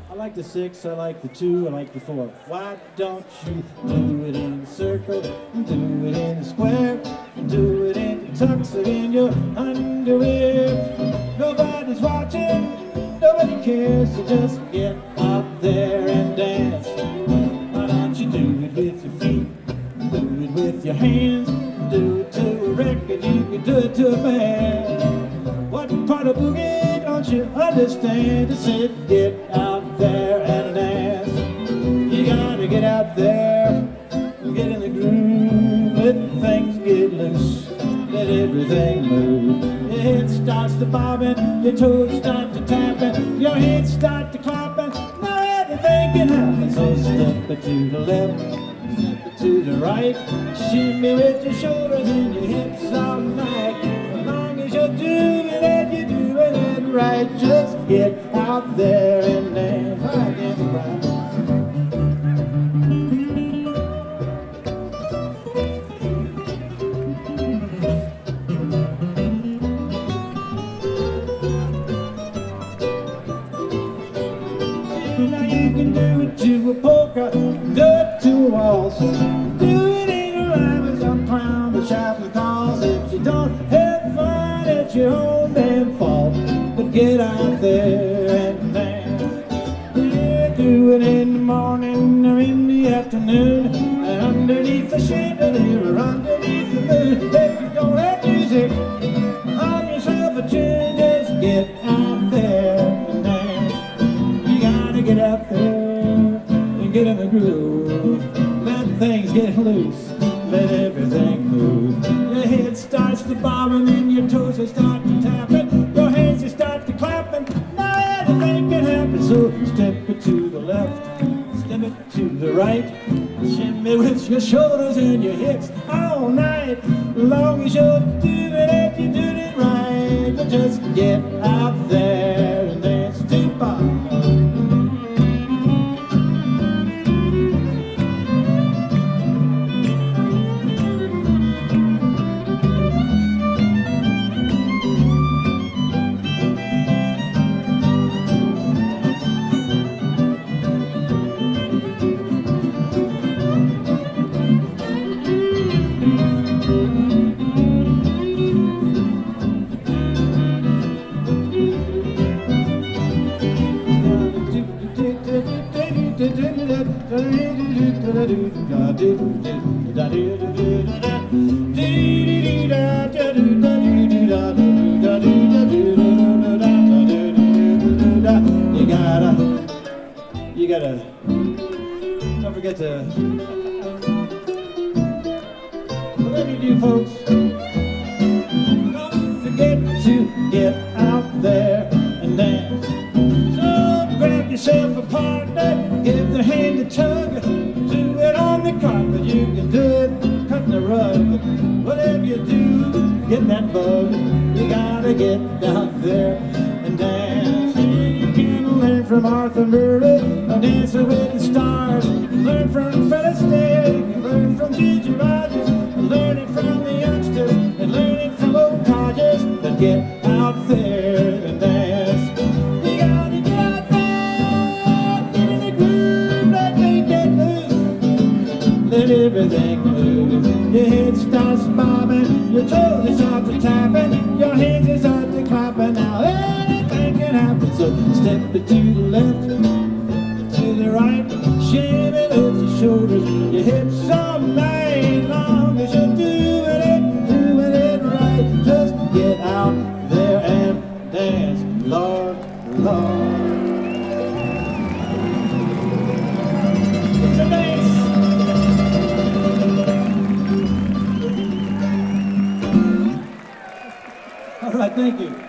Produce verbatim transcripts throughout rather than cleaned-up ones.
I like the six, I like the two, I like the four. Why don't you do it in a circle, do it in a square, do it in the tux or in your underwear? Nobody's watching, nobody cares, so just get out there and dance. Why don't you do it with your feet, do it with your hands, do it to a record, you can do it to a band. What part of boogie don't you understand? Just sit, get out there and dance. You gotta get out there, get in the groove, let things get loose, let everything move. Your head starts to bobbing, your toes start to tapping, your head start to clapping, now everything can happen. So step it to the left, step it to the right, shimmy with your shoulders and your hips all night. As long as you're doing it, you're doing it right. Just get out there and dance. All right, dance around. Now you can do it to a polka, do it to a waltz, do it in a line with some clown to shout the calls. If you don't have fun, it's your own damn fault. But get out there and dance. Yeah, do it in the morning or in the afternoon, and underneath the chandelier or underneath the moon. If you don't have music, hum yourself a tune. Just get out there and dance. You gotta get out there and get in the groove. Let things get loose, let everything move. Your head starts to bobbing and your toes they start to tapping, your hands they start to clapping, now everything can happen. So step it to the left, step it to the right, shimmy with your shoulders and your hips all night. As long as you're doing it, you're doing it right. But just get out there and dance to Bob. You gotta, you gotta, don't forget to, whatever you do, folks, don't forget to get out there and dance. So grab yourself a partner, give the hand a tug, do it on the carpet, you can do it cutting the rug. Whatever you do, get that bug, you gotta get out there and dance. You can learn from Arthur Murray, a dancer with the stars, learn from Fred Astaire, learn from Gigi Rogers, learn it from the youngsters, and learn it from old codgers. But get out there and dance. You gotta get out there, get in the groove, let me get loose, let everything move. Your head starts bobbing, your toes start to tapping, your hands start to clapping. Now anything can happen. So step it to the left, step it to the right, shimmy with your shoulders, your hips all night. Long as you're doing it, doing it right. Just get out there and dance, Lord, Lord. It's a dance. All right, thank you.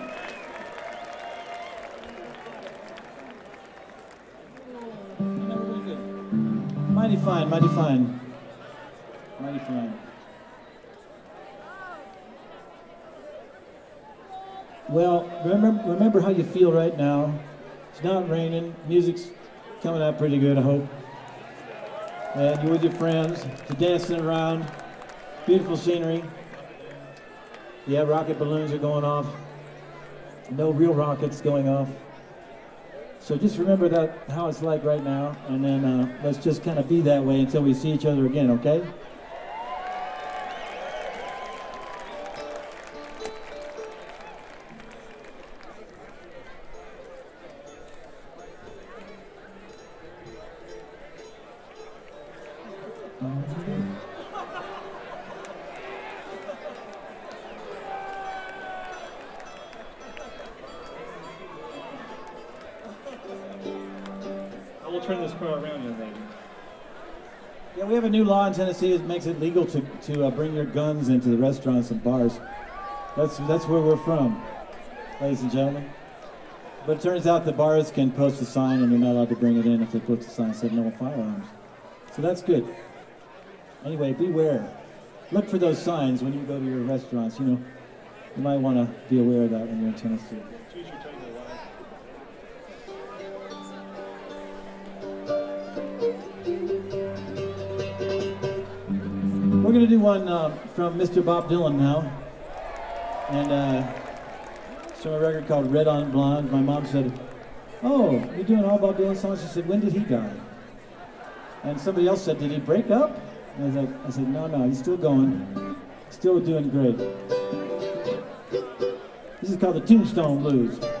Mighty fine, mighty fine, mighty fine. Well, remember, remember how you feel right now. It's not raining. Music's coming out pretty good, I hope. And you're with your friends, you're dancing around. Beautiful scenery. Yeah, rocket balloons are going off. No real rockets going off. So just remember that, how it's like right now, and then uh, let's just kind of be that way until we see each other again, okay? We'll turn this car around, young lady. Yeah, we have a new law in Tennessee that makes it legal to, to uh, bring your guns into the restaurants and bars. That's, that's where we're from, ladies and gentlemen. But it turns out the bars can post a sign and they're not allowed to bring it in if they post a sign that said no firearms. So that's good. Anyway, beware. Look for those signs when you go to your restaurants. You know, you might want to be aware of that when you're in Tennessee. Choose your table, wife. We're going to do one uh, from Mister Bob Dylan now. And uh, it's from a record called Red on Blonde. My mom said, "Oh, you're doing all Bob Dylan songs?" She said, "When did he die?" And somebody else said, "Did he break up?" And I was like, I said, "No, no, he's still going. Still doing great." This is called the Tombstone Blues.